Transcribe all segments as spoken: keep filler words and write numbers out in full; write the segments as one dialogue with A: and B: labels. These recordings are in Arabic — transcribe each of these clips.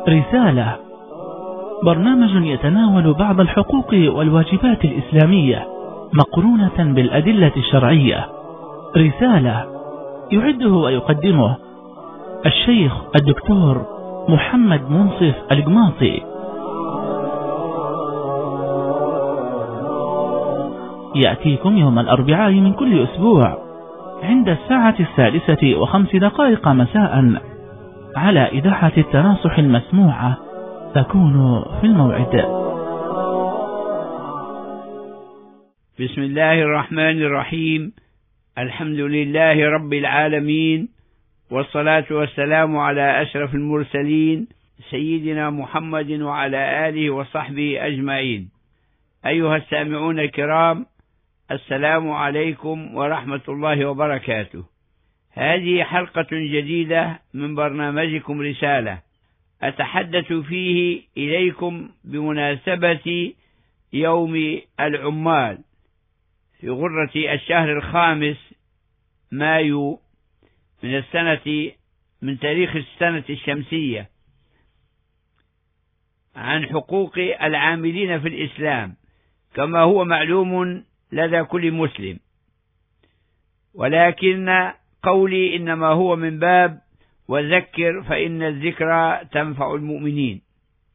A: رسالة، برنامج يتناول بعض الحقوق والواجبات الإسلامية مقرونة بالأدلة الشرعية. رسالة يعده ويقدمه الشيخ الدكتور محمد منصف القماطي. يأتيكم يوم الأربعاء من كل أسبوع عند الساعة السادسة وخمس دقائق مساء على إذاعة التناصح المسموعة. تكون في الموعد.
B: بسم الله الرحمن الرحيم. الحمد لله رب العالمين، والصلاة والسلام على أشرف المرسلين سيدنا محمد وعلى آله وصحبه أجمعين. أيها السامعون الكرام، السلام عليكم ورحمة الله وبركاته. هذه حلقة جديدة من برنامجكم رسالة، أتحدث فيه إليكم بمناسبة يوم العمال في غرة الشهر الخامس مايو من السنة من تاريخ السنة الشمسية، عن حقوق العاملين في الإسلام كما هو معلوم لدى كل مسلم، ولكن قولي إنما هو من باب وذكر فإن الذكرى تنفع المؤمنين.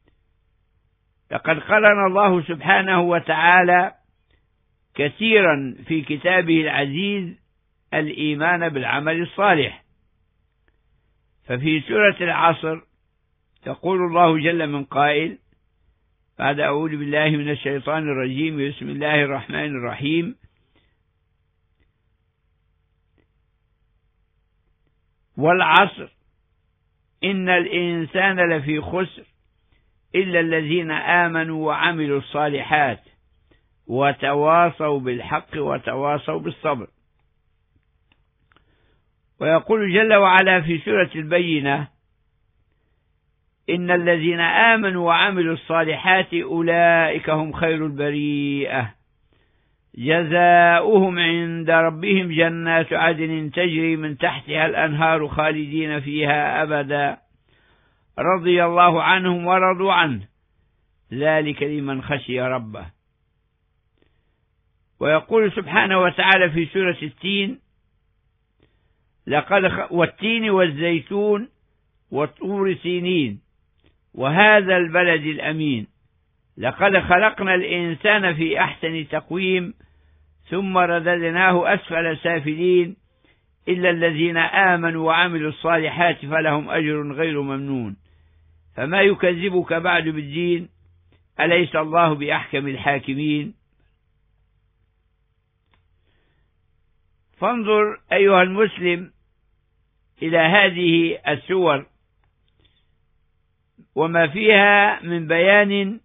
B: لقد قرن الله سبحانه وتعالى كثيرا في كتابه العزيز الإيمان بالعمل الصالح، ففي سورة العصر يقول الله جل من قائل بعد أعوذ بالله من الشيطان الرجيم بسم الله الرحمن الرحيم: والعصر إن الإنسان لفي خسر إلا الذين آمنوا وعملوا الصالحات وتواصوا بالحق وتواصوا بالصبر. ويقول جل وعلا في سورة البينة: إن الذين آمنوا وعملوا الصالحات أولئك هم خير البريئة جزاؤهم عند ربهم جنات عدن تجري من تحتها الأنهار خالدين فيها أبدا رضي الله عنهم ورضوا عنه ذلك لمن خشي ربه. ويقول سبحانه وتعالى في سورة التين: لقد خ... والتين والزيتون والطور سينين وهذا البلد الأمين لقد خلقنا الإنسان في أحسن تقويم ثم رددناه أسفل سافلين إلا الذين آمنوا وعملوا الصالحات فلهم أجر غير ممنون فما يكذبك بعد بالدين أليس الله بأحكم الحاكمين. فانظر أيها المسلم إلى هذه السور وما فيها من بيان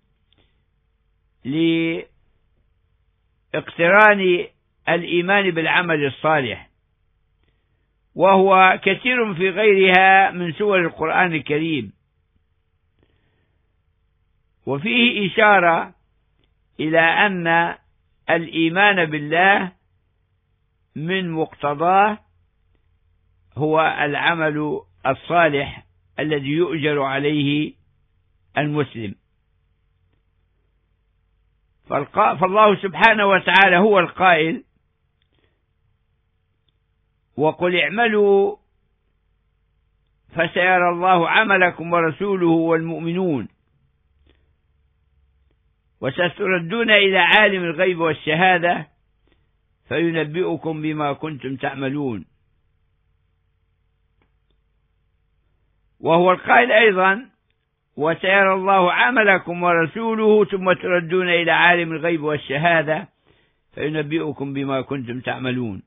B: لاقتران الإيمان بالعمل الصالح، وهو كثير في غيرها من سور القرآن الكريم، وفيه إشارة إلى أن الإيمان بالله من مقتضاه هو العمل الصالح الذي يؤجر عليه المسلم. فالله سبحانه وتعالى هو القائل: وقل اعملوا فسيرى الله عملكم ورسوله والمؤمنون وستردون إلى عالم الغيب والشهادة فينبئكم بما كنتم تعملون. وهو القائل أيضا: وسيرى الله عملكم ورسوله ثم تردون إلى عالم الغيب والشهادة فينبئكم بما كنتم تعملون.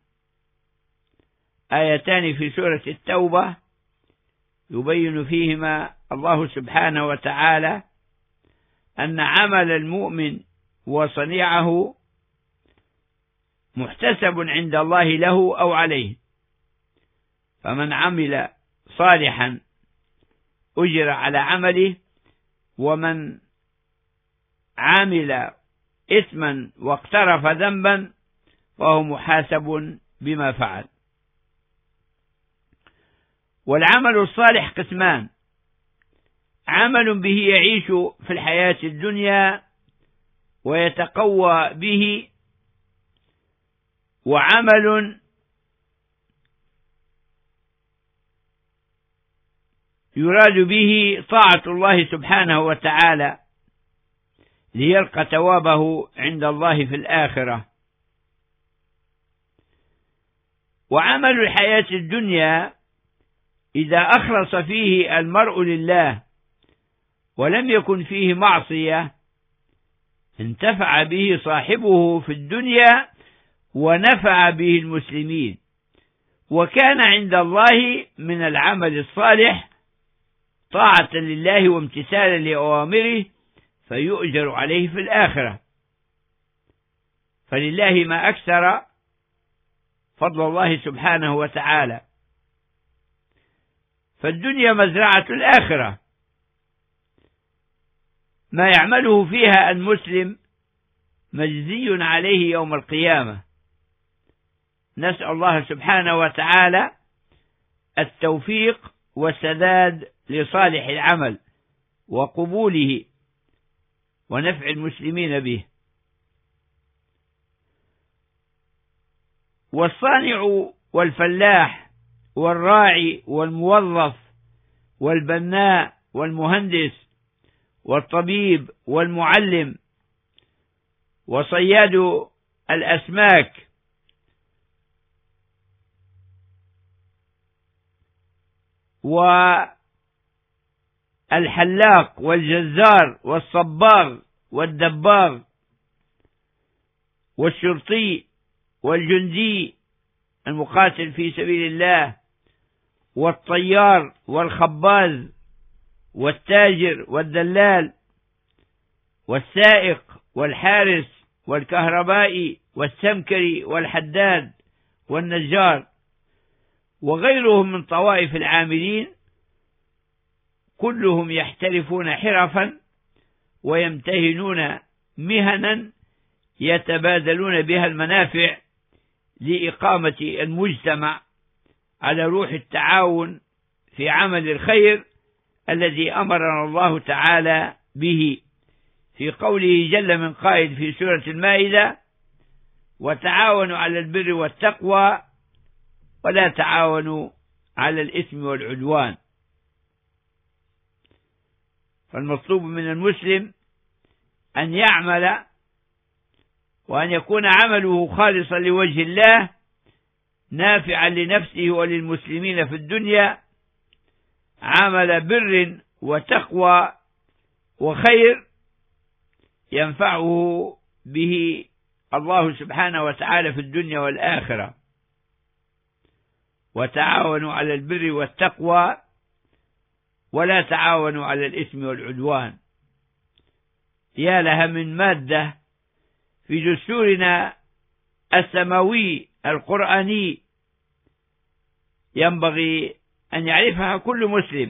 B: آيتان في سورة التوبة يبين فيهما الله سبحانه وتعالى أن عمل المؤمن وصنيعه محتسب عند الله له أو عليه، فمن عمل صالحا أجر على عمله، ومن عمل إثما واقترف ذنبا فهو محاسب بما فعل. والعمل الصالح قسمان: عمل به يعيش في الحياة الدنيا ويتقوى به، وعمل يراد به طاعة الله سبحانه وتعالى ليلقى ثوابه عند الله في الآخرة. وعمل الحياة الدنيا إذا أخلص فيه المرء لله ولم يكن فيه معصية انتفع به صاحبه في الدنيا ونفع به المسلمين، وكان عند الله من العمل الصالح طاعة لله وامتثالا لأوامره فيؤجر عليه في الآخرة. فلله ما أكثر فضل الله سبحانه وتعالى. فالدنيا مزرعة الآخرة، ما يعمله فيها المسلم مجزي عليه يوم القيامة. نسأل الله سبحانه وتعالى التوفيق والسداد لصالح العمل وقبوله ونفع المسلمين به. والصانع والفلاح والراعي والموظف والبناء والمهندس والطبيب والمعلم وصياد الأسماك والحلاق والجزار والصباغ والدباغ والشرطي والجندي المقاتل في سبيل الله والطيار والخباز والتاجر والدلال والسائق والحارس والكهربائي والسمكري والحداد والنجار وغيرهم من طوائف العاملين، كلهم يحترفون حرفا ويمتهنون مهنا يتبادلون بها المنافع لإقامة المجتمع على روح التعاون في عمل الخير الذي أمرنا الله تعالى به في قوله جل من قائل في سورة المائدة: وتعاونوا على البر والتقوى ولا تعاونوا على الإثم والعدوان. فالمطلوب من المسلم أن يعمل وأن يكون عمله خالصا لوجه الله نافعا لنفسه وللمسلمين في الدنيا، عمل بر وتقوى وخير ينفعه به الله سبحانه وتعالى في الدنيا والآخرة. وتعاونوا على البر والتقوى ولا تعاونوا على الإثم والعدوان. يا لها من مادة في دستورنا السماوي القرآني ينبغي أن يعرفها كل مسلم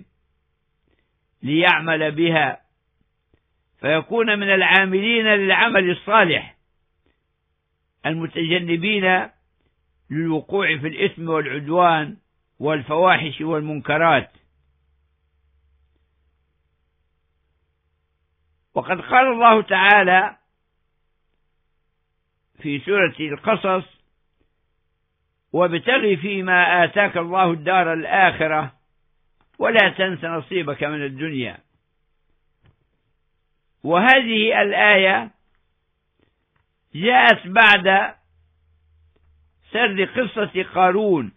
B: ليعمل بها فيكون من العاملين للعمل الصالح المتجنبين للوقوع في الإثم والعدوان والفواحش والمنكرات. وقد قال الله تعالى في سورة القصص: وابتغ فيما آتاك الله الدار الآخرة ولا تنس نصيبك من الدنيا. وهذه الآية جاءت بعد سرد قصة قارون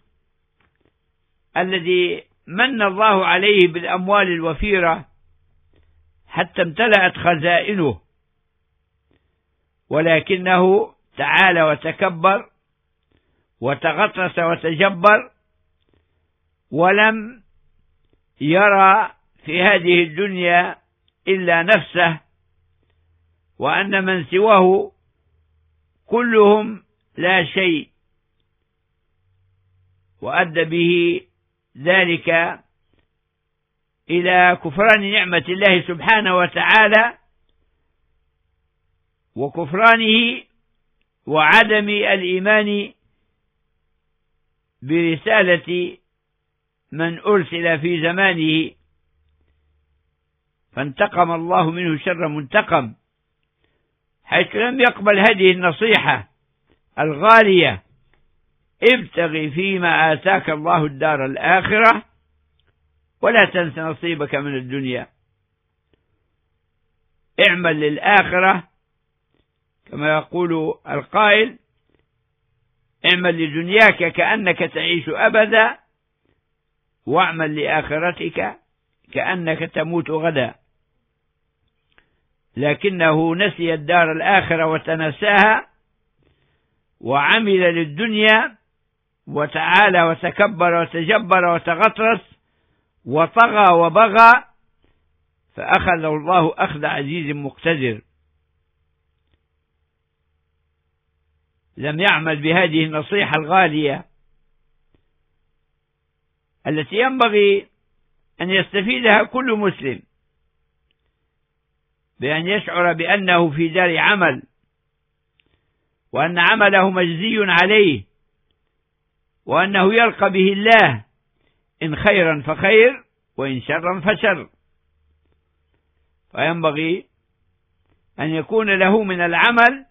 B: الذي من الله عليه بالأموال الوفيرة حتى امتلأت خزائنه، ولكنه تعالى وتكبر وتغطرس وتجبر ولم يرى في هذه الدنيا إلا نفسه، وأن من سواه كلهم لا شيء، وأدى به ذلك إلى كفران نعمة الله سبحانه وتعالى وكفرانه وعدم الإيمان برسالة من أرسل في زمانه فانتقم الله منه شر منتقم، حيث لم يقبل هذه النصيحة الغالية: ابتغ فيما آتاك الله الدار الآخرة ولا تنس نصيبك من الدنيا. اعمل للآخرة، كما يقول القائل: اعمل لدنياك كأنك تعيش أبدا، واعمل لآخرتك كأنك تموت غدا. لكنه نسي الدار الآخرة وتنساها، وعمل للدنيا، وتعالى وتكبر وتجبر وتغطرس وطغى وبغى، فأخذ الله أخذ عزيز مقتدر. لم يعمل بهذه النصيحة الغالية التي ينبغي أن يستفيدها كل مسلم، بأن يشعر بأنه في دار عمل، وأن عمله مجزي عليه، وأنه يلقى به الله، إن خيرا فخير وإن شرا فشر. فينبغي أن يكون له من العمل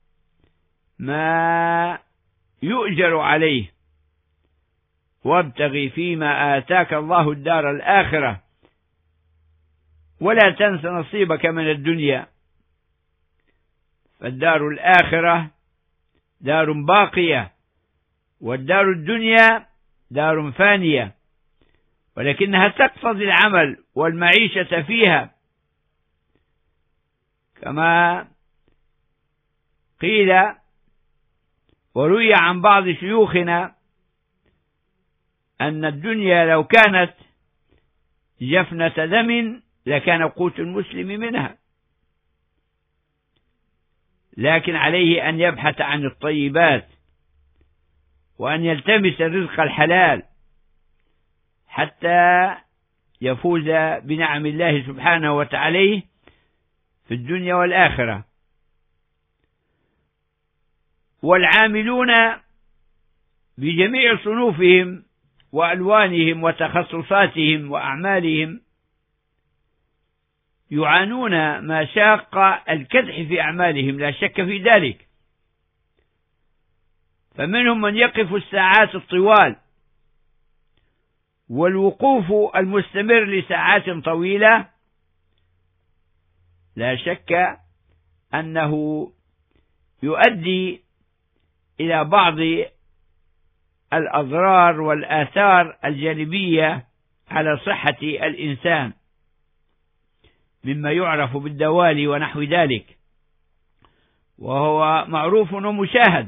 B: ما يؤجر عليه. وابتغ فيما آتاك الله الدار الآخرة ولا تنس نصيبك من الدنيا. فالدار الآخرة دار باقية، والدار الدنيا دار فانية، ولكنها تقتضي العمل والمعيشة فيها، كما قيل وروي عن بعض شيوخنا أن الدنيا لو كانت جفنة دم لكان قوت المسلم منها، لكن عليه أن يبحث عن الطيبات، وأن يلتمس الرزق الحلال حتى يفوز بنعم الله سبحانه وتعالى في الدنيا والآخرة. والعاملون بجميع صنوفهم وألوانهم وتخصصاتهم وأعمالهم يعانون مشاق الكدح في أعمالهم، لا شك في ذلك. فمنهم من يقف الساعات الطوال والوقوف المستمر لساعات طويلة، لا شك أنه يؤدي إلى بعض الأضرار والآثار الجانبية على صحة الإنسان، مما يعرف بالدوالي ونحو ذلك، وهو معروف ومشاهد.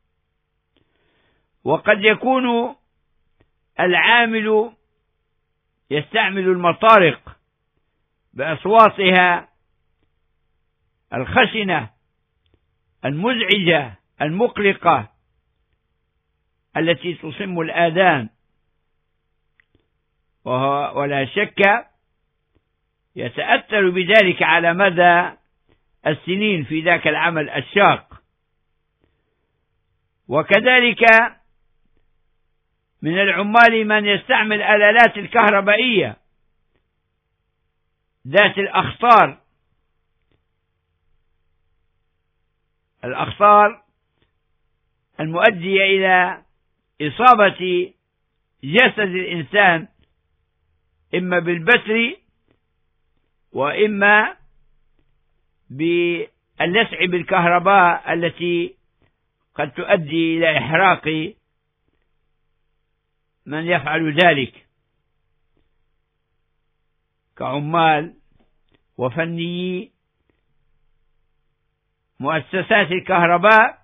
B: وقد يكون العامل يستعمل المطارق بأصواتها الخشنة المزعجة المقلقة التي تصم الآذان، ولا شك يتأثر بذلك على مدى السنين في ذاك العمل الشاق. وكذلك من العمال من يستعمل الآلات الكهربائية ذات الأخطار الأخطار المؤدية إلى إصابة جسد الإنسان إما بالبتر وإما باللسع بالكهرباء التي قد تؤدي إلى إحراق من يفعل ذلك، كعمال وفنيي مؤسسات الكهرباء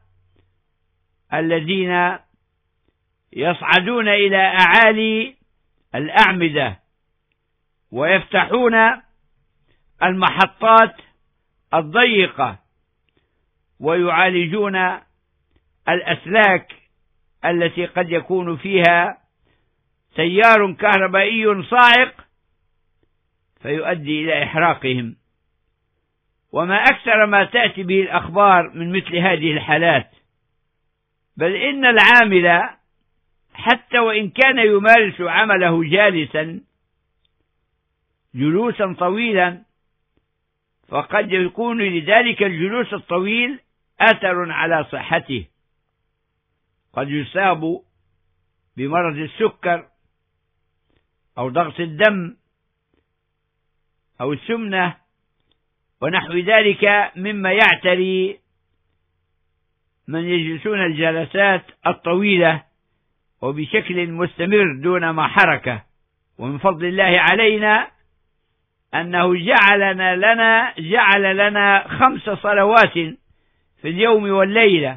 B: الذين يصعدون إلى أعالي الأعمدة ويفتحون المحطات الضيقة ويعالجون الأسلاك التي قد يكون فيها تيار كهربائي صاعق فيؤدي إلى إحراقهم. وما أكثر ما تأتي به الأخبار من مثل هذه الحالات، بل إن العامل حتى وإن كان يمارس عمله جالسا جلوسا طويلا فقد يكون لذلك الجلوس الطويل أثر على صحته، قد يصاب بمرض السكر أو ضغط الدم أو السمنة ونحو ذلك مما يعتري من يجلسون الجلسات الطويلة وبشكل مستمر دون ما حركة. ومن فضل الله علينا أنه جعلنا لنا جعل لنا خمس صلوات في اليوم والليلة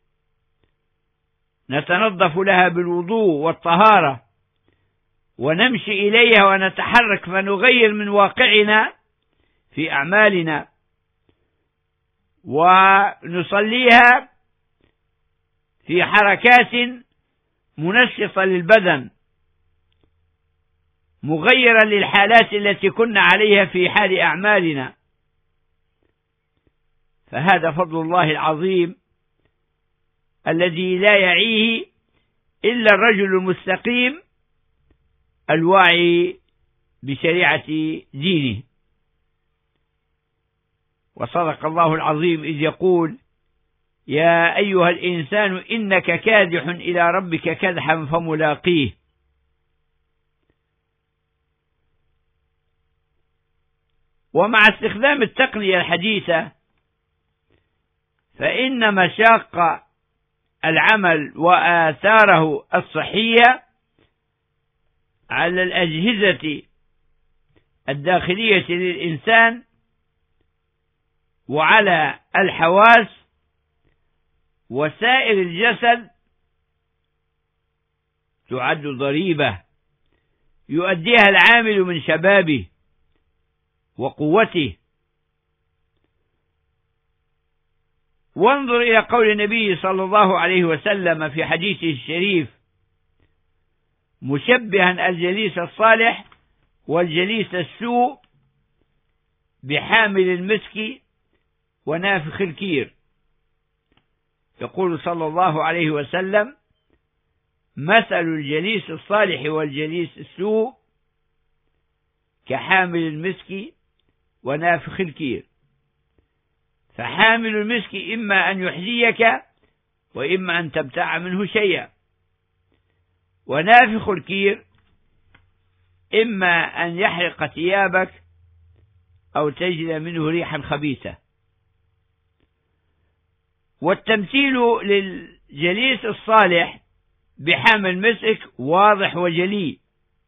B: نتنظف لها بالوضوء والطهارة ونمشي إليها ونتحرك فنغير من واقعنا في أعمالنا، ونصليها في حركات منشطة للبدن مغيرا للحالات التي كنا عليها في حال أعمالنا. فهذا فضل الله العظيم الذي لا يعيه إلا الرجل المستقيم الواعي بشريعة دينه. وصدق الله العظيم إذ يقول: يا أيها الإنسان إنك كادح إلى ربك كدحا فملاقيه. ومع استخدام التقنية الحديثة فإن مشاق العمل وآثاره الصحية على الأجهزة الداخلية للإنسان وعلى الحواس وسائر الجسد تعد ضريبة يؤديها العامل من شبابه وقوته. وانظر إلى قول النبي صلى الله عليه وسلم في حديثه الشريف مشبها الجليس الصالح والجليس السوء بحامل المسك ونافخ الكير. يقول صلى الله عليه وسلم: مثل الجليس الصالح والجليس السوء كحامل المسك ونافخ الكير. فحامل المسك إما أن يحذيك وإما أن تبتاع منه شيئا، ونافخ الكير إما أن يحرق ثيابك أو تجد منه ريحا خبيثة. والتمثيل للجليس الصالح بحامل مسك واضح وجلي.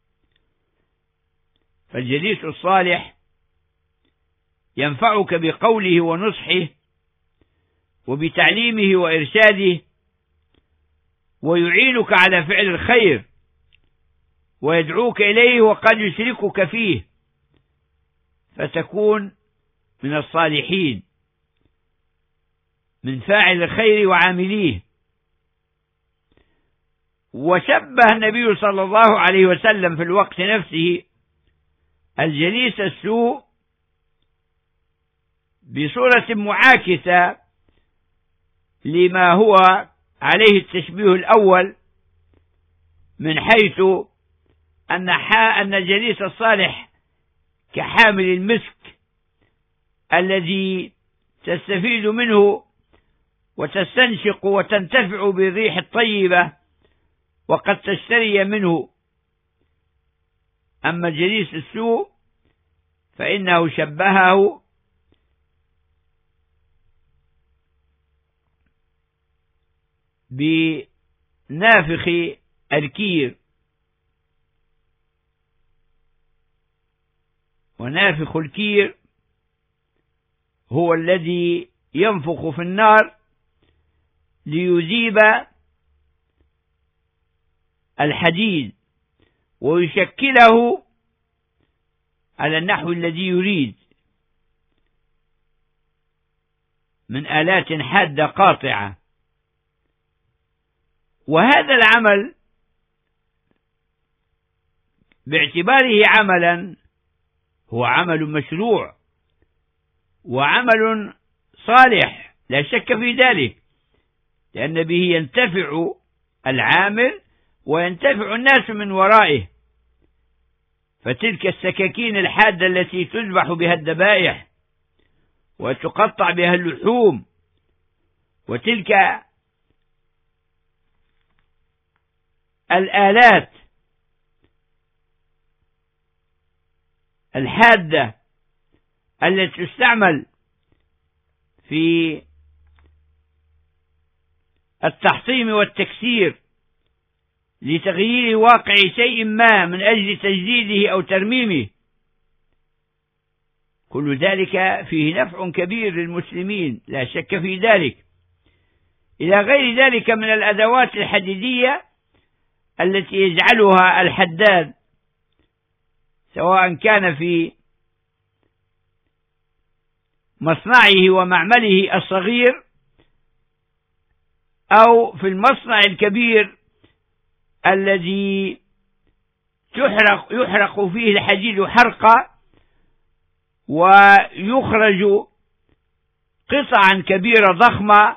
B: فالجليس الصالح ينفعك بقوله ونصحه وبتعليمه وإرشاده، ويعينك على فعل الخير ويدعوك إليه وقد يشركك فيه فتكون من الصالحين، من فاعل الخير وعامليه. وشبه النبي صلى الله عليه وسلم في الوقت نفسه الجليس السوء بصورة معاكسة لما هو عليه التشبيه الأول، من حيث أن أن الجليس الصالح كحامل المسك الذي تستفيد منه وتستنشق وتنتفع بالريح الطيبة وقد تشتري منه. أما الجليس السوء فإنه شبهه بنافخ الكير، ونافخ الكير هو الذي ينفخ في النار ليذيب الحديد ويشكله على النحو الذي يريد من آلات حادة قاطعة. وهذا العمل باعتباره عملا هو عمل مشروع وعمل صالح لا شك في ذلك، لأن به ينتفع العامل وينتفع الناس من ورائه. فتلك السكاكين الحادة التي تذبح بها الذبائح وتقطع بها اللحوم، وتلك الآلات الحادة التي تستعمل في التحطيم والتكسير لتغيير واقع شيء ما من أجل تجديده أو ترميمه، كل ذلك فيه نفع كبير للمسلمين لا شك في ذلك، إلى غير ذلك من الأدوات الحديدية التي يجعلها الحداد سواء كان في مصنعه ومعمله الصغير أو في المصنع الكبير الذي تحرق يحرق فيه الحديد حرقا ويخرج قطعا كبيرة ضخمة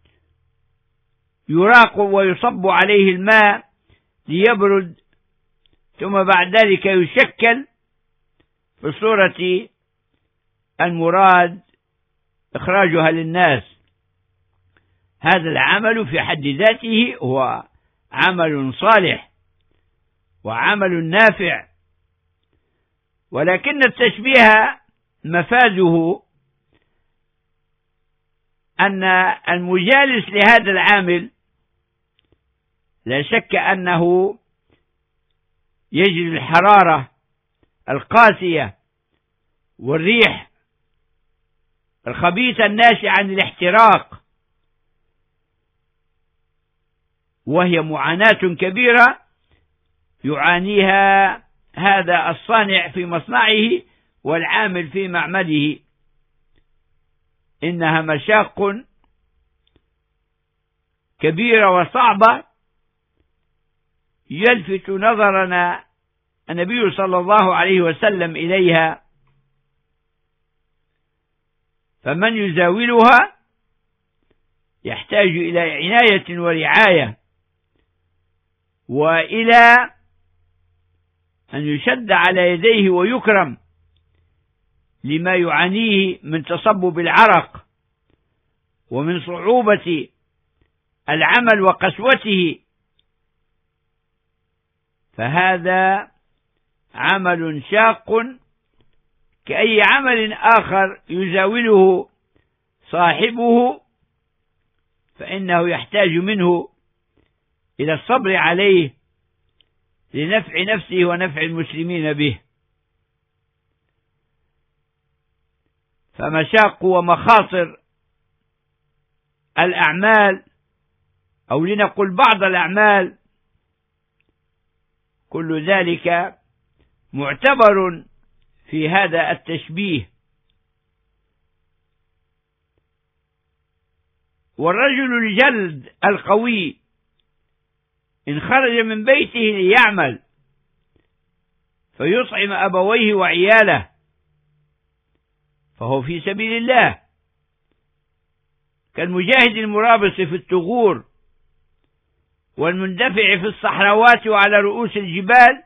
B: يراق ويصب عليه الماء ليبرد، ثم بعد ذلك يشكل في الصورة المراد إخراجها للناس. هذا العمل في حد ذاته هو عمل صالح وعمل نافع، ولكن التشبيه مفاده أن المجالس لهذا العامل لا شك أنه يجد الحرارة القاسية والريح الخبيثة الناشئة عن الاحتراق، وهي معاناة كبيرة يعانيها هذا الصانع في مصنعه والعامل في معمله. إنها مشاق كبيرة وصعبة يلفت نظرنا النبي صلى الله عليه وسلم إليها، فمن يزاولها يحتاج إلى عناية ورعاية، وإلى أن يشد على يديه ويكرم لما يعانيه من تصبب العرق ومن صعوبة العمل وقسوته، فهذا عمل شاق كأي عمل آخر يزاوله صاحبه، فإنه يحتاج منه إلى الصبر عليه لنفع نفسه ونفع المسلمين به. فمشاق ومخاطر الأعمال، أو لنقل بعض الأعمال، كل ذلك معتبر في هذا التشبيه. والرجل الجلد القوي إن خرج من بيته ليعمل فيطعم أبويه وعياله فهو في سبيل الله، كالمجاهد المرابص في الثغور والمندفع في الصحراوات وعلى رؤوس الجبال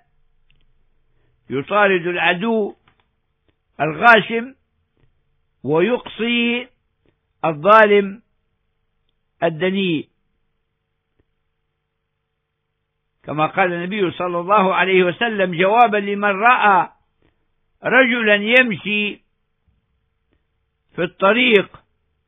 B: يطارد العدو الغاشم ويقصي الظالم الدنيء، كما قال النبي صلى الله عليه وسلم جوابا لمن رأى رجلا يمشي في الطريق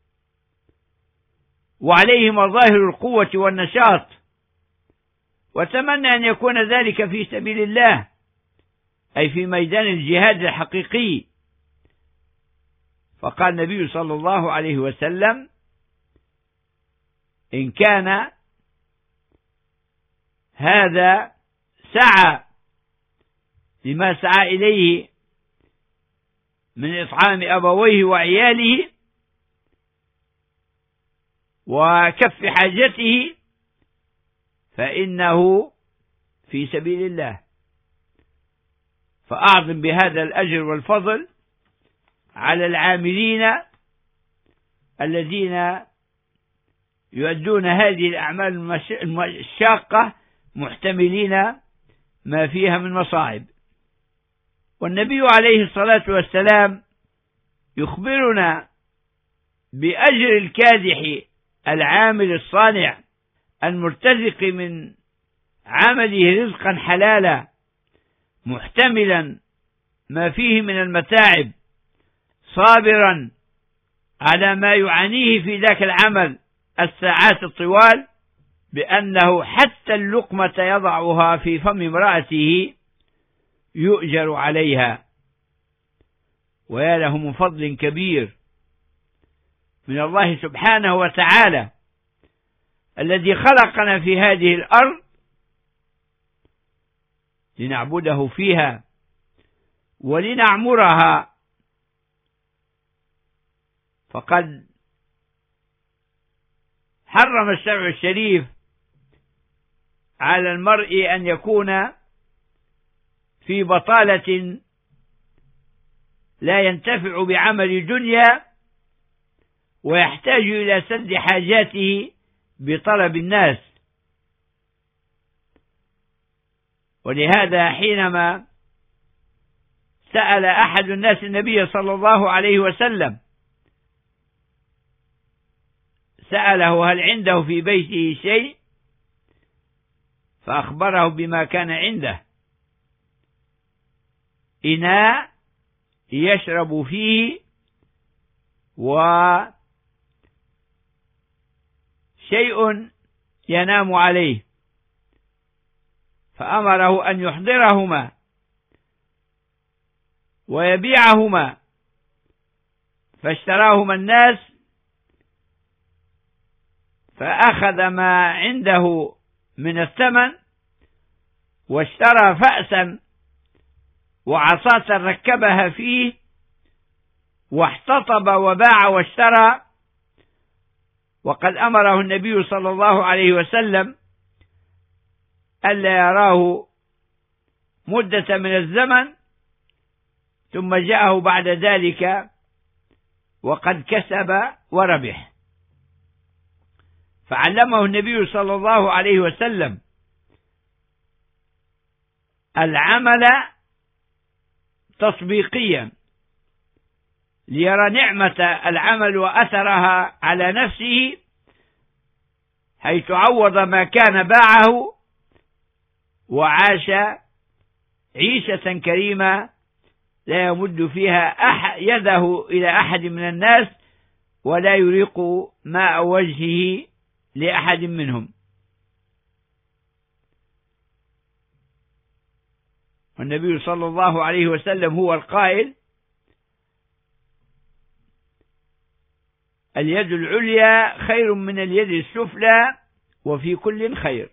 B: وعليه مظاهر القوة والنشاط وتمنى أن يكون ذلك في سبيل الله، أي في ميدان الجهاد الحقيقي، فقال النبي صلى الله عليه وسلم: إن كان هذا سعى لما سعى إليه من إطعام أبويه وعياله وكف حاجته فإنه في سبيل الله، فأعظم بهذا الأجر والفضل على العاملين الذين يؤدون هذه الأعمال الشاقة محتملين ما فيها من مصاعب. والنبي عليه الصلاة والسلام يخبرنا بأجر الكادح العامل الصانع المرتزق من عمله رزقا حلالا محتملا ما فيه من المتاعب، صابرا على ما يعانيه في ذاك العمل الساعات الطوال، بأنه حتى اللقمة يضعها في فم امرأته يؤجر عليها. ويا له من فضل كبير من الله سبحانه وتعالى الذي خلقنا في هذه الأرض لنعبده فيها ولنعمرها. فقد حرم الشرع الشريف على المرء أن يكون في بطالة لا ينتفع بعمل الدنيا ويحتاج إلى سد حاجاته بطلب الناس. ولهذا حينما سأل أحد الناس النبي صلى الله عليه وسلم، سأله هل عنده في بيته شيء، فأخبره بما كان عنده: إناء يشرب فيه وشيء ينام عليه، فأمره أن يحضرهما ويبيعهما، فاشتراهما الناس، فأخذ ما عنده من الثمن واشترى فأسا وعصاة ركبها فيه واحتطب وباع واشترى. وقد أمره النبي صلى الله عليه وسلم ألا يراه مدة من الزمن، ثم جاءه بعد ذلك وقد كسب وربح. فعلمه النبي صلى الله عليه وسلم العمل تطبيقيا ليرى نعمة العمل وأثرها على نفسه، حيث عوض ما كان باعه وعاش عيشة كريمة لا يمد فيها أحد يده إلى أحد من الناس ولا يريق ماء وجهه لأحد منهم. والنبي صلى الله عليه وسلم هو القائل: اليد العليا خير من اليد السفلى وفي كل خير.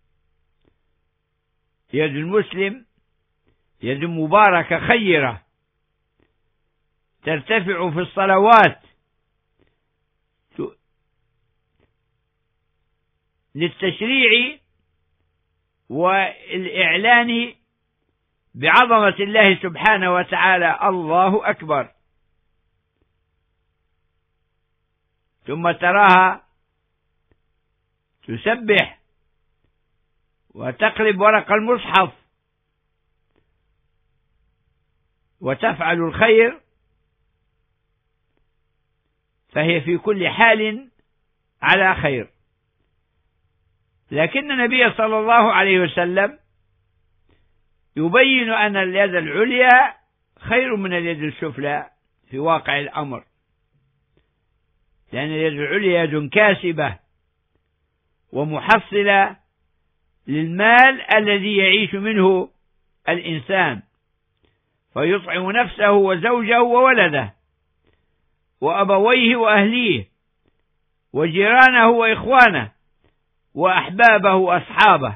B: يد المسلم يد مباركة خيرة ترتفع في الصلوات للتشريع والإعلان بعظمة الله سبحانه وتعالى: الله أكبر. ثم تراها تسبح وتقلب ورق المصحف وتفعل الخير، فهي في كل حال على خير. لكن النبي صلى الله عليه وسلم يبين أن اليد العليا خير من اليد السفلى في واقع الأمر، لأن اليد العليا يد كاسبة ومحصلة للمال الذي يعيش منه الإنسان، فيطعم نفسه وزوجه وولده وأبويه وأهليه وجيرانه وإخوانه وأحبابه وأصحابه،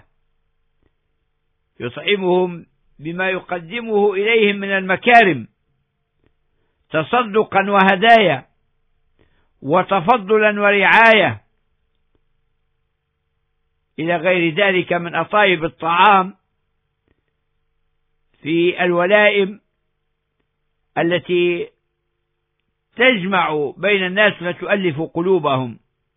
B: يطعمهم بما يقدمه إليهم من المكارم تصدقا وهدايا وتفضلا ورعاية إلى غير ذلك من أطايب الطعام في الولائم التي تجمع بين الناس وتؤلف قلوبهم.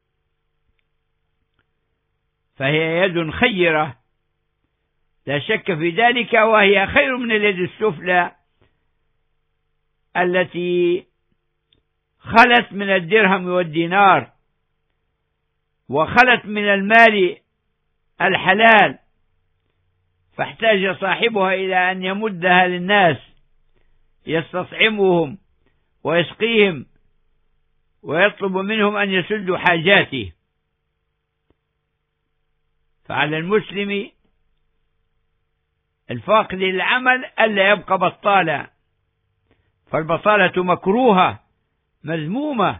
B: فهي يد خيرة لا شك في ذلك، وهي خير من اليد السفلى التي خلت من الدرهم والدينار، وخلت من المال الحلال، فاحتاج صاحبها إلى أن يمدها للناس يستطعمهم ويسقيهم ويطلب منهم أن يسدوا حاجاته. فعلى المسلم الفاقد للعمل ألا يبقى بطالا، فالبطالة مكروهة مذمومة.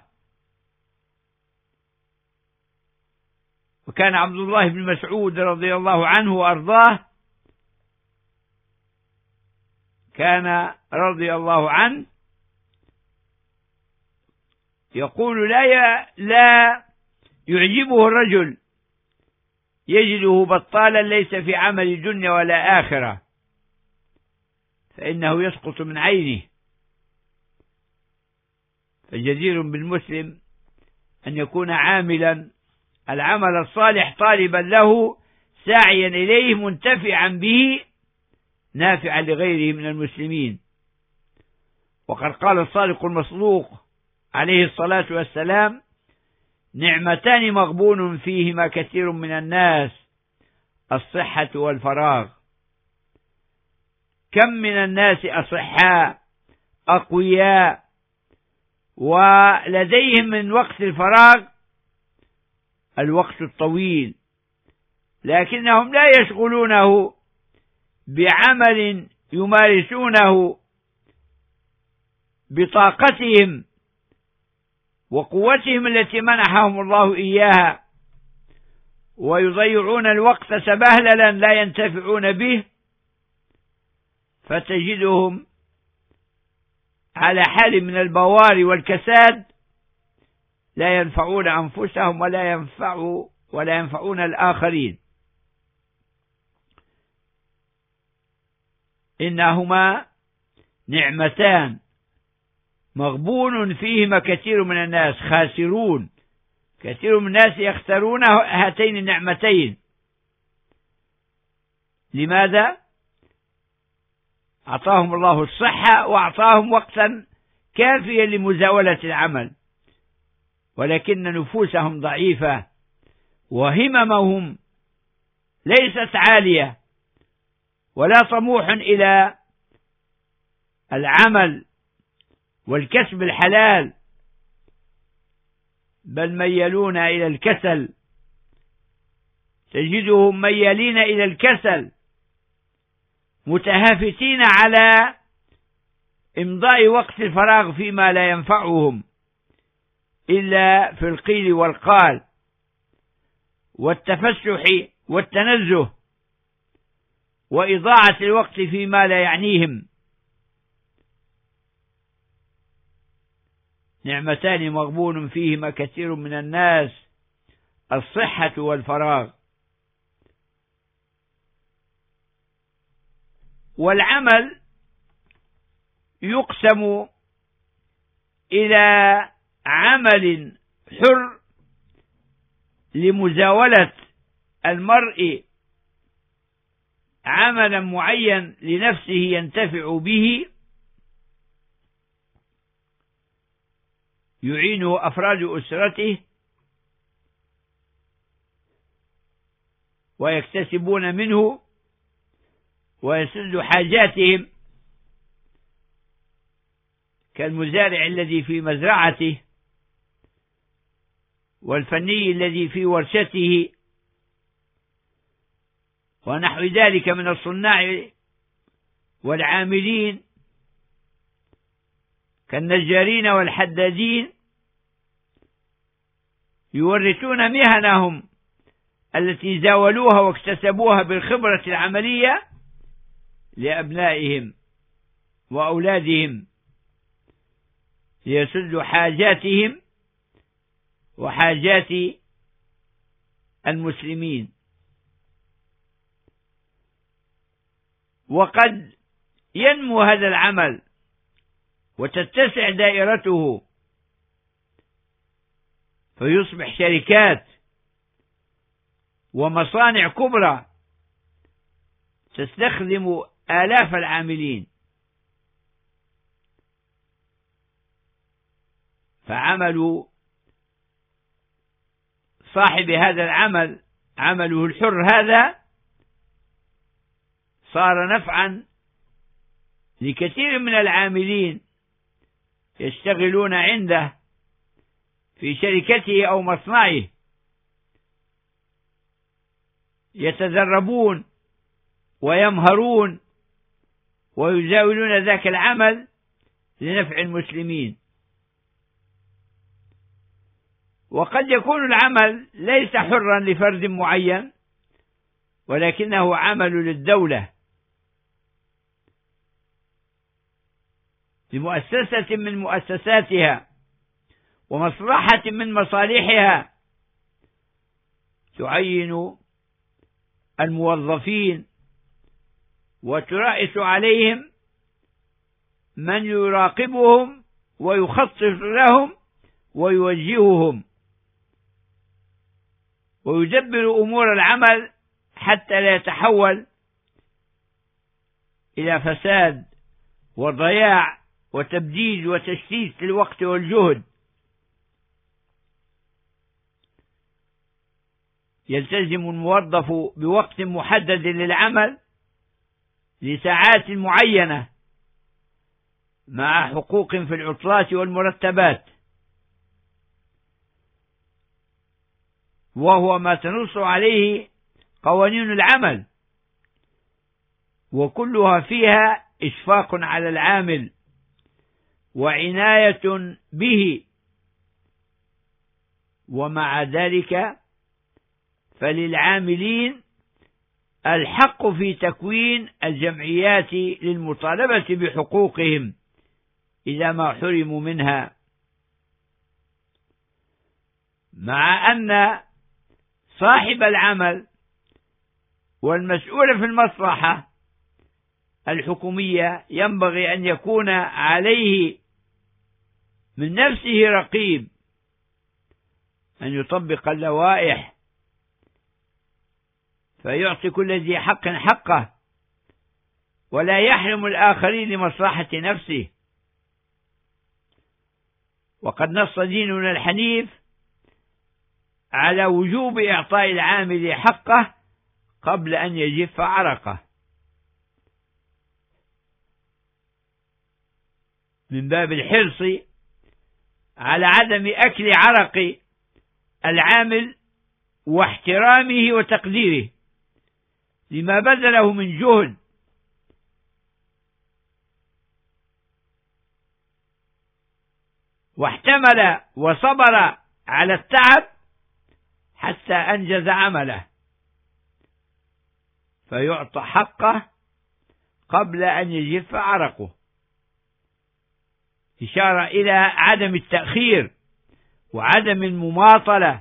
B: وكان عبد الله بن مسعود رضي الله عنه وأرضاه كان رضي الله عنه يقول: لا لا يعجبه الرجل يجده بطالا ليس في عمل دنيا ولا آخرة، فإنه يسقط من عينه. فجدير بالمسلم أن يكون عاملا العمل الصالح طالبا له ساعيا إليه منتفعا به نافعا لغيره من المسلمين. وقد قال الصادق المصدوق عليه الصلاة والسلام: نعمتان مغبون فيهما كثير من الناس، الصحة والفراغ. كم من الناس أصحاء أقوياء ولديهم من وقت الفراغ الوقت الطويل، لكنهم لا يشغلونه بعمل يمارسونه بطاقتهم وقوتهم التي منحهم الله إياها، ويضيعون الوقت سبهللا لا ينتفعون به، فتجدهم على حال من البوار والكساد لا ينفعون أنفسهم ولا ينفعوا ولا ينفعون الآخرين. إنهما نعمتان مغبون فيهما كثير من الناس، خاسرون، كثير من الناس يخسرون هاتين النعمتين. لماذا؟ أعطاهم الله الصحة وأعطاهم وقتا كافيا لمزاولة العمل، ولكن نفوسهم ضعيفة وهممهم ليست عالية، ولا طموح إلى العمل والكسب الحلال، بل ميلون إلى الكسل. تجدهم ميالين إلى الكسل متهافتين على إمضاء وقت الفراغ فيما لا ينفعهم إلا في القيل والقال والتفسح والتنزه وإضاعة الوقت فيما لا يعنيهم. نعمتان مغبون فيهما كثير من الناس، الصحة والفراغ. والعمل يقسم إلى عمل حر لمزاولة المرء عملا معين لنفسه ينتفع به يعينه أفراد أسرته ويكتسبون منه ويسد حاجاتهم، كالمزارع الذي في مزرعته والفني الذي في ورشته ونحو ذلك من الصناع والعاملين، كالنجارين والحدادين، يورثون مهنهم التي زاولوها واكتسبوها بالخبرة العملية لأبنائهم وأولادهم ليسدوا حاجاتهم وحاجات المسلمين. وقد ينمو هذا العمل وتتسع دائرته فيصبح شركات ومصانع كبرى تستخدم آلاف العاملين. فعمل صاحب هذا العمل، عمله الحر هذا، صار نفعا لكثير من العاملين يشتغلون عنده في شركته أو مصنعه، يتدربون ويمهرون ويزاولون ذاك العمل لنفع المسلمين. وقد يكون العمل ليس حرا لفرد معين، ولكنه عمل للدولة، لمؤسسة من مؤسساتها ومصلحة من مصالحها، تعين الموظفين وترأس عليهم من يراقبهم ويخطط لهم ويوجههم ويدبر أمور العمل حتى لا يتحول إلى فساد وضياع وتبديد وتشتيت للوقت والجهد. يلتزم الموظف بوقت محدد للعمل لساعات معينة مع حقوق في العطلات والمرتبات، وهو ما تنص عليه قوانين العمل، وكلها فيها إشفاق على العامل وعناية به. ومع ذلك فللعاملين الحق في تكوين الجمعيات للمطالبة بحقوقهم إذا ما حرموا منها، مع أن صاحب العمل والمسؤول في المصلحة الحكومية ينبغي أن يكون عليه من نفسه رقيب، أن يطبق اللوائح فيعطي كل ذي حق حقه ولا يحرم الآخرين لمصلحة نفسه. وقد نص ديننا الحنيف على وجوب إعطاء العامل حقه قبل أن يجف عرقه، من باب الحرص على عدم أكل عرق العامل واحترامه وتقديره لما بذله من جهد واحتمل وصبر على التعب حتى أنجز عمله، فيعطى حقه قبل أن يجف عرقه، إشارة إلى عدم التأخير وعدم المماطلة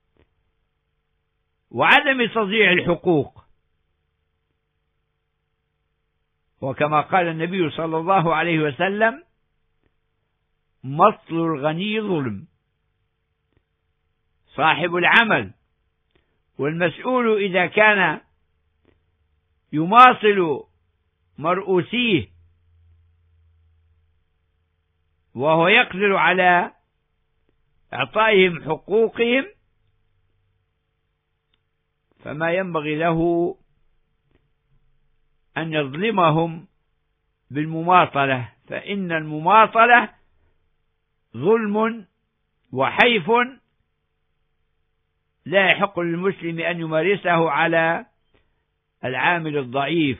B: وعدم تضييع الحقوق. وكما قال النبي صلى الله عليه وسلم: مطل الغني ظلم. صاحب العمل والمسؤول إذا كان يماطل مرؤوسيه وهو يقدر على إعطائهم حقوقهم، فما ينبغي له أن يظلمهم بالمماطلة، فإن المماطلة ظلم وحيف لا يحق للمسلم أن يمارسه على العامل الضعيف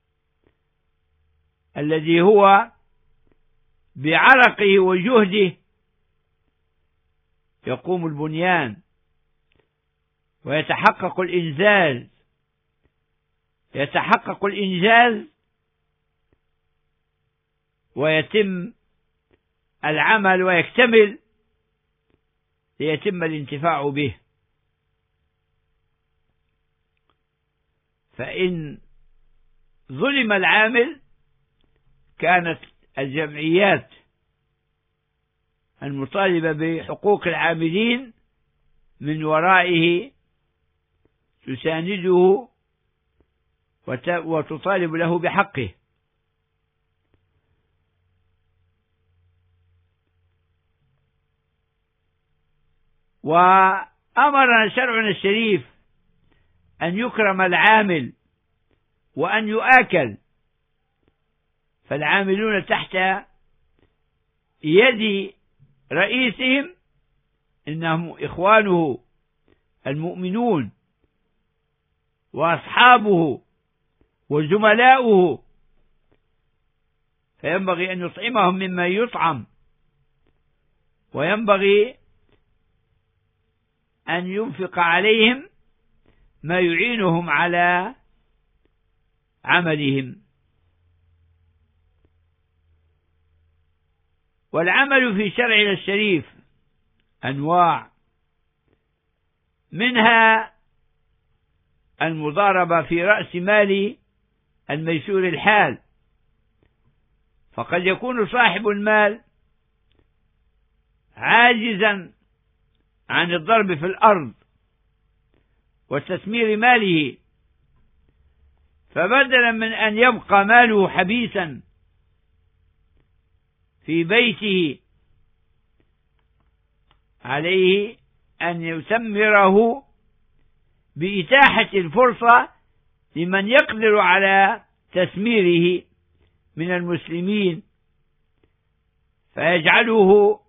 B: الذي هو بعرقه وجهده يقوم البنيان ويتحقق الإنجاز يتحقق الإنجاز ويتم العمل ويكتمل ليتم الانتفاع به. فإن ظلم العامل كانت الجمعيات المطالبة بحقوق العاملين من ورائه تسانده وتطالب له بحقه. وأمرنا شرعنا الشريف أن يكرم العامل وأن يؤكل، فالعاملون تحت يد رئيسهم إنهم إخوانه المؤمنون وأصحابه وزملاؤه، فينبغي أن يطعمهم مما يطعم، وينبغي أن ينفق عليهم ما يعينهم على عملهم. والعمل في شرعنا الشريف أنواع، منها المضاربة في رأس مال الميسور الحال، فقد يكون صاحب المال عاجزا عن الضرب في الأرض وتثمير ماله، فبدلا من أن يبقى ماله حبيسا في بيته عليه أن يثمره بإتاحة الفرصة لمن يقدر على تثميره من المسلمين، فيجعله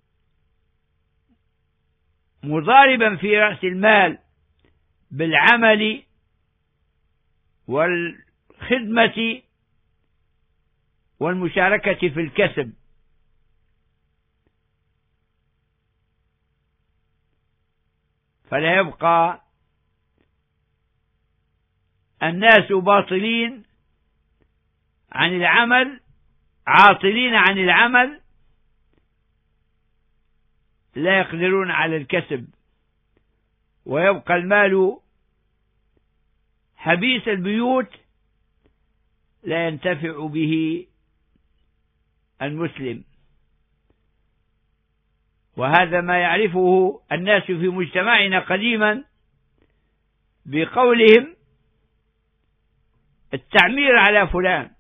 B: مضاربا في رأس المال بالعمل والخدمة والمشاركة في الكسب. فلا يبقى الناس باطلين عن العمل، عاطلين عن العمل، لا يقدرون على الكسب، ويبقى المال حبيس البيوت لا ينتفع به المسلم. وهذا ما يعرفه الناس في مجتمعنا قديما بقولهم التعمير على فلان،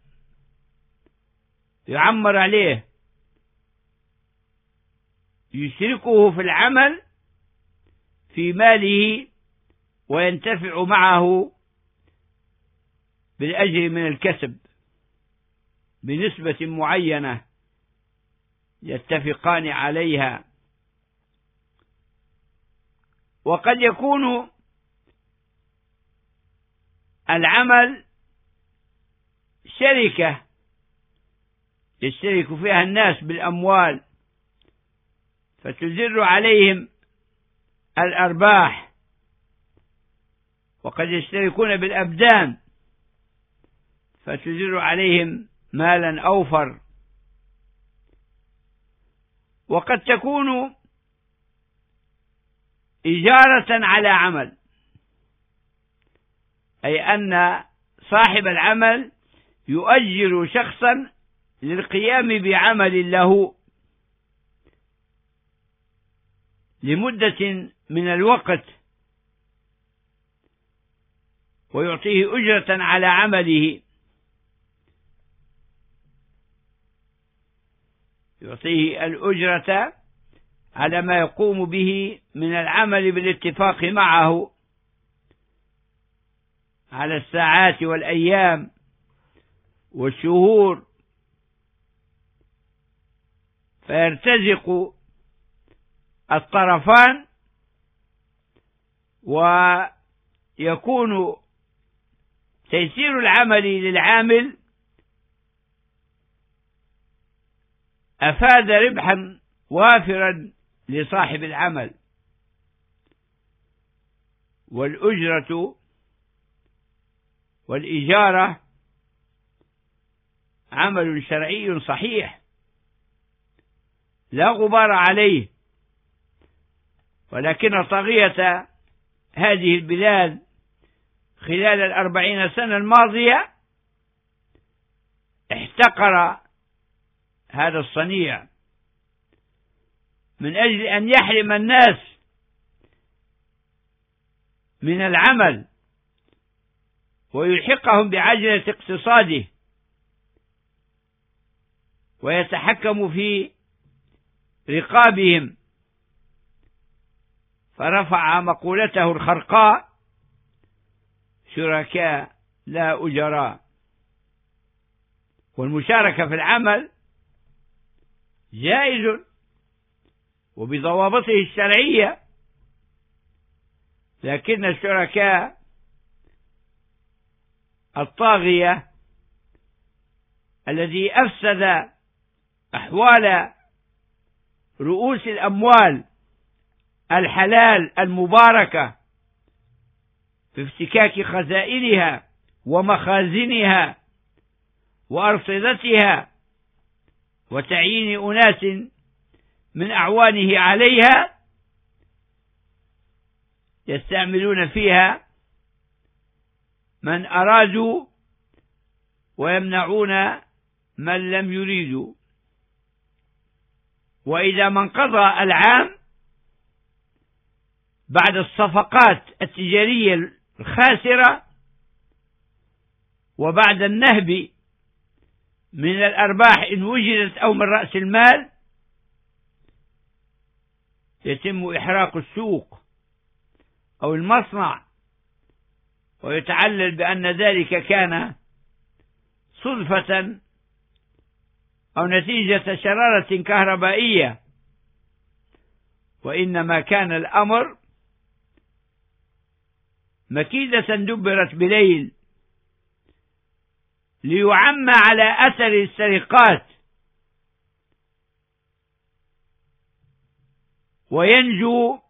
B: يعمر عليه، يشركه في العمل في ماله وينتفع معه بالأجر من الكسب بنسبة معينة يتفقان عليها. وقد يكون العمل شركة يشترك فيها الناس بالأموال فتزر عليهم الأرباح، وقد يشتركون بالأبدان فتزر عليهم مالا أوفر. وقد تكون إجارة على عمل، أي أن صاحب العمل يؤجر شخصا للقيام بعمل له لمدة من الوقت ويعطيه أجرة على عمله، يعطيه الأجرة على ما يقوم به من العمل بالاتفاق معه على الساعات والأيام والشهور، فيرتزق الطرفان ويكون تيسير العمل للعامل أفاد ربحا وافرا لصاحب العمل. والأجرة والإجارة عمل شرعي صحيح لا غبار عليه، ولكن طاغية هذه البلاد خلال الأربعين سنة الماضية احتقر هذا الصنيع من أجل أن يحرم الناس من العمل ويلحقهم بعجلة اقتصاده ويتحكم في رقابهم فرفع مقولته الخرقاء: شركاء لا أجراء. والمشاركة في العمل جائز وبضوابطه الشرعية، لكن الشركاء الطاغية الذي أفسد أحوال رؤوس الأموال الحلال المباركة في افتكاك خزائنها ومخازنها وأرصدتها وتعيين أناس من أعوانه عليها يستعملون فيها من أرادوا ويمنعون من لم يريدوا. وإذا ما انقضى العام بعد الصفقات التجارية الخاسرة وبعد النهب من الأرباح إن وجدت أو من رأس المال، يتم إحراق السوق أو المصنع، ويتعلل بأن ذلك كان صدفة أو نتيجة شرارة كهربائية، وإنما كان الأمر مكيدة دبرت بليل ليعم على أثر السرقات وينجو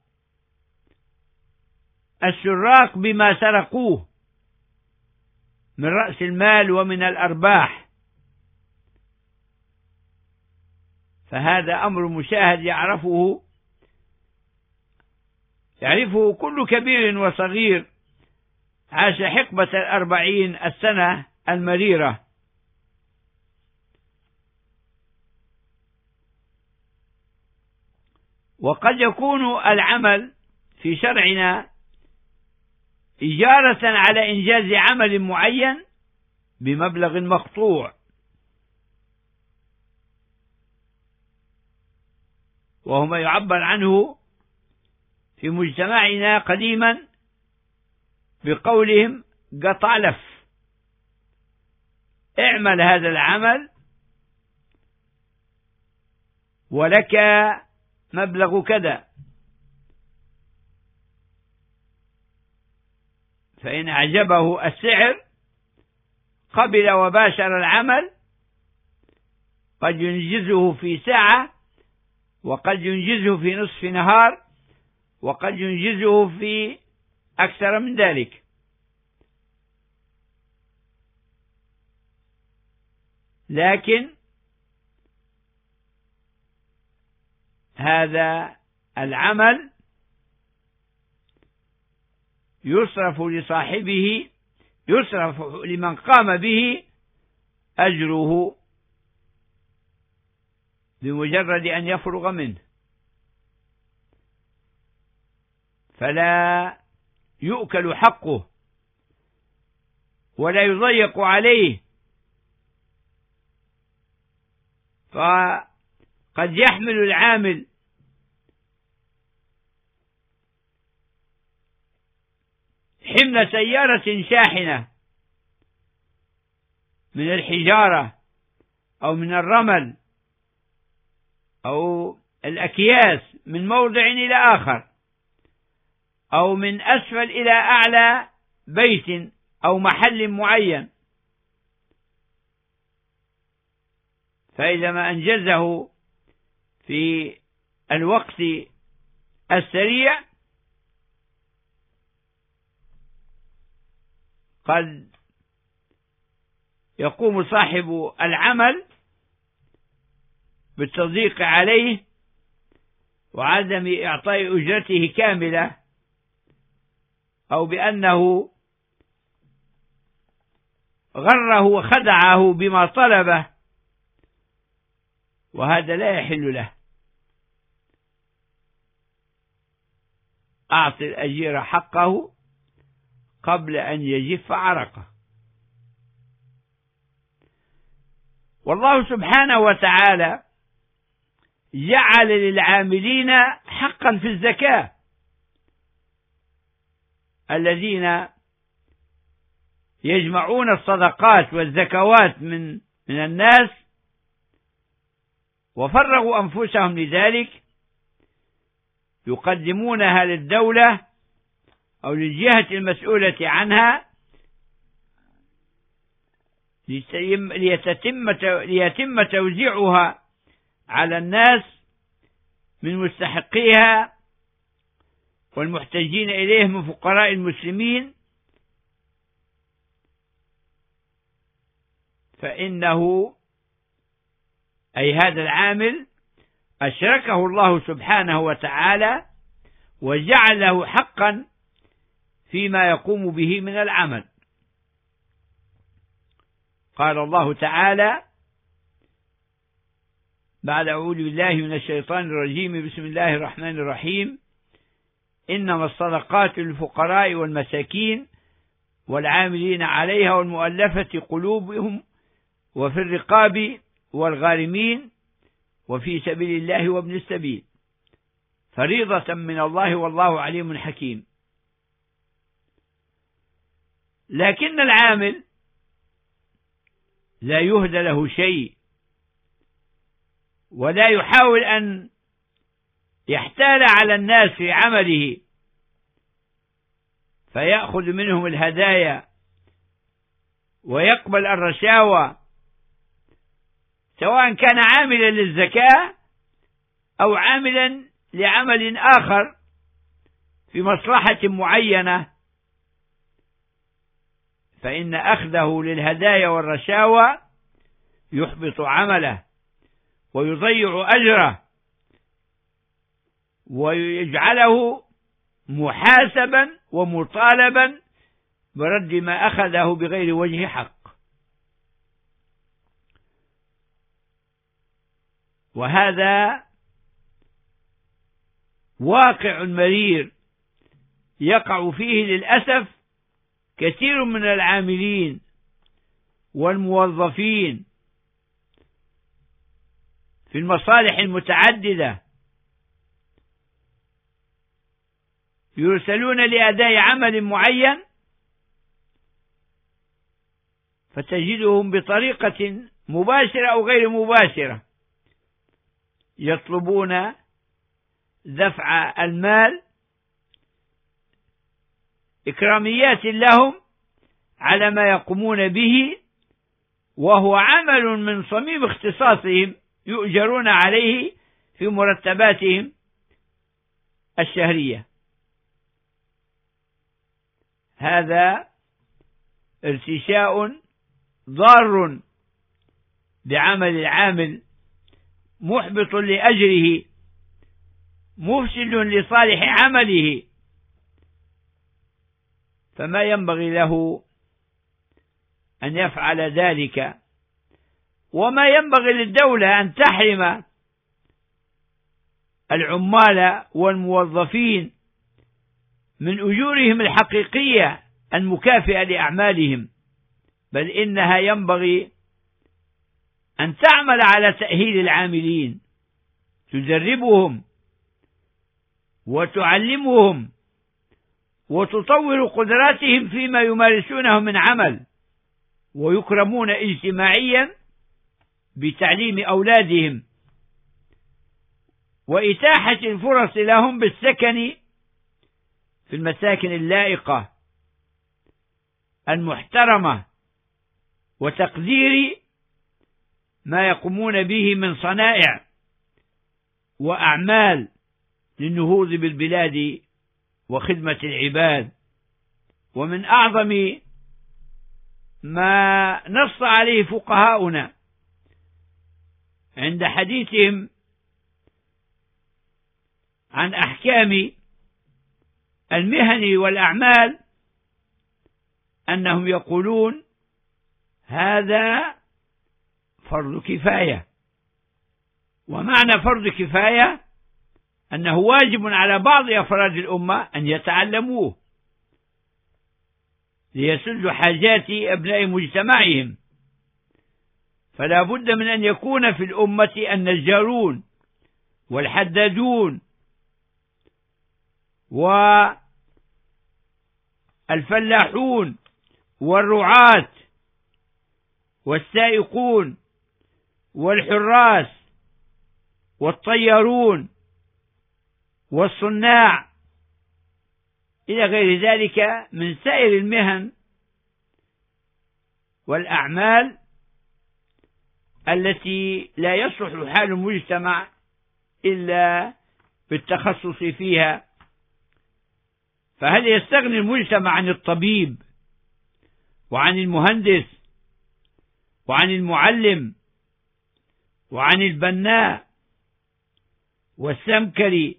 B: السراق بما سرقوه من رأس المال ومن الأرباح. فهذا أمر مشاهد يعرفه يعرفه كل كبير وصغير عاش حقبة الأربعين السنة المريرة. وقد يكون العمل في شرعنا إجارة على إنجاز عمل معين بمبلغ مقطوع، وهو ما يعبر عنه في مجتمعنا قديما بقولهم قطع لف: اعمل هذا العمل ولك مبلغ كذا، فإن أعجبه السعر قبل وباشر العمل، قد ينجزه في ساعة، وقد ينجزه في نصف نهار، وقد ينجزه في أكثر من ذلك. لكن هذا العمل يصرف لصاحبه، يصرف لمن قام به أجره بمجرد أن يفرغ منه، فلا يؤكل حقه ولا يضيق عليه. فقد يحمل العامل حمل سيارة شاحنة من الحجارة أو من الرمل أو الأكياس من موضع إلى آخر، أو من أسفل إلى أعلى بيت أو محل معين، فإذا ما أنجزه في الوقت السريع قد يقوم صاحب العمل بالتضييق عليه وعدم إعطاء أجرته كاملة، أو بأنه غره وخدعه بما طلبه، وهذا لا يحل له. أعطي الأجير حقه قبل أن يجف عرقه. والله سبحانه وتعالى جعل للعاملين حقا في الزكاة، الذين يجمعون الصدقات والزكوات من من الناس وفرغوا أنفسهم لذلك يقدمونها للدولة أو للجهة المسؤولة عنها ليتم ليتم توزيعها على الناس من مستحقيها والمحتاجين إليه من فقراء المسلمين، فإنه أي هذا العامل أشركه الله سبحانه وتعالى وجعله حقا فيما يقوم به من العمل. قال الله تعالى بعد أعوذ بالله من الشيطان الرجيم بسم الله الرحمن الرحيم: إنما الصدقات للفقراء والمساكين والعاملين عليها والمؤلفة قلوبهم وفي الرقاب والغارمين وفي سبيل الله وابن السبيل فريضة من الله والله عليم حكيم. لكن العامل لا يهدى له شيء ولا يحاول أن يحتال على الناس في عمله فيأخذ منهم الهدايا ويقبل الرشاوى، سواء كان عاملا للزكاة أو عاملا لعمل آخر في مصلحة معينة، فإن أخذه للهدايا والرشاوى يحبط عمله ويضيع أجره ويجعله محاسبا ومطالبا برد ما أخذه بغير وجه حق. وهذا واقع مرير يقع فيه للأسف كثير من العاملين والموظفين في المصالح المتعددة، يرسلون لأداء عمل معين فتجدهم بطريقة مباشرة أو غير مباشرة يطلبون دفع المال إكراميات لهم على ما يقومون به، وهو عمل من صميم اختصاصهم يؤجرون عليه في مرتباتهم الشهرية. هذا ارتشاء ضار بعمل العامل، محبط لأجره، مفسد لصالح عمله، فما ينبغي له أن يفعل ذلك، وما ينبغي للدولة أن تحرم العمال والموظفين من أجورهم الحقيقية المكافئة لأعمالهم، بل إنها ينبغي أن تعمل على تأهيل العاملين، تدربهم وتعلمهم وتطور قدراتهم فيما يمارسونه من عمل، ويكرمون اجتماعيا بتعليم أولادهم وإتاحة الفرص لهم بالسكن في المساكن اللائقة المحترمة، وتقدير ما يقومون به من صنائع وأعمال للنهوض بالبلاد وخدمة العباد. ومن أعظم ما نص عليه فقهاؤنا عند حديثهم عن أحكام المهن والأعمال أنهم يقولون هذا فرض كفاية. ومعنى فرض كفاية أنه واجب على بعض أفراد الأمة أن يتعلموه ليسد حاجات أبناء مجتمعهم، فلا بد من أن يكون في الأمة النجارون والحدادون الفلاحون والرعاة والسائقون والحراس والطيارون والصناع إلى غير ذلك من سائر المهن والأعمال التي لا يصلح حال المجتمع إلا بالتخصص فيها. فهل يستغني المجتمع عن الطبيب وعن المهندس وعن المعلم وعن البناء والسمكري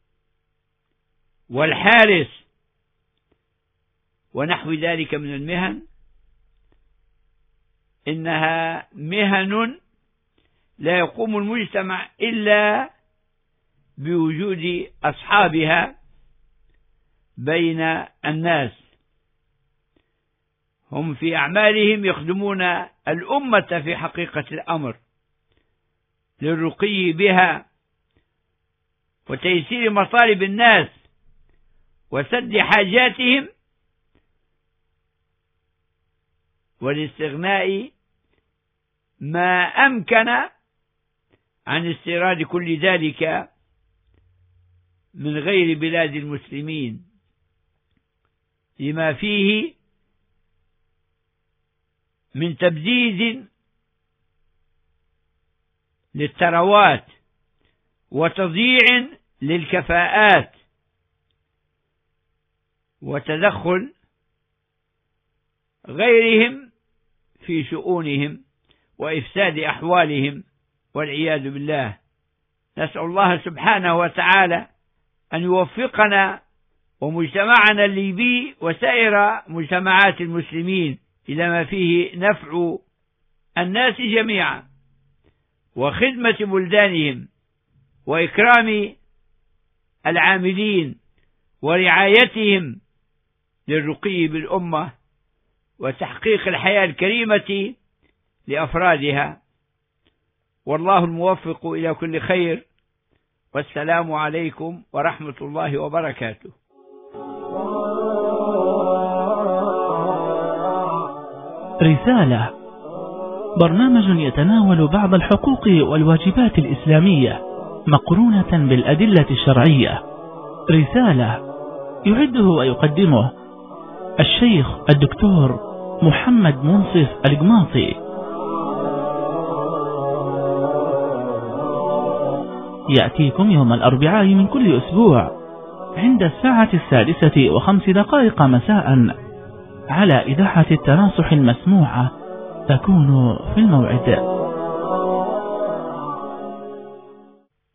B: والحارس ونحو ذلك من المهن؟ إنها مهن لا يقوم المجتمع إلا بوجود أصحابها بين الناس، هم في أعمالهم يخدمون الأمة في حقيقة الأمر للرقي بها وتيسير مطالب الناس وسد حاجاتهم والاستغناء ما أمكن عن استيراد كل ذلك من غير بلاد المسلمين، لما فيه من تبديد للثروات وتضييع للكفاءات وتدخل غيرهم في شؤونهم وإفساد أحوالهم والعياذ بالله. نسأل الله سبحانه وتعالى أن يوفقنا ومجتمعنا الليبي وسائر مجتمعات المسلمين إلى ما فيه نفع الناس جميعا وخدمة بلدانهم وإكرام العاملين ورعايتهم للرقي بالأمة وتحقيق الحياة الكريمة لأفرادها. والله الموفق إلى كل خير، والسلام عليكم ورحمة الله وبركاته.
A: رسالة، برنامج يتناول بعض الحقوق والواجبات الإسلامية مقرونة بالأدلة الشرعية. رسالة يعده ويقدمه الشيخ الدكتور محمد منصف القماطي. يأتيكم يوم الأربعاء من كل أسبوع عند الساعة السادسة وخمس دقائق مساء على إذاعة التناصح المسموعة. تكون في الموعد.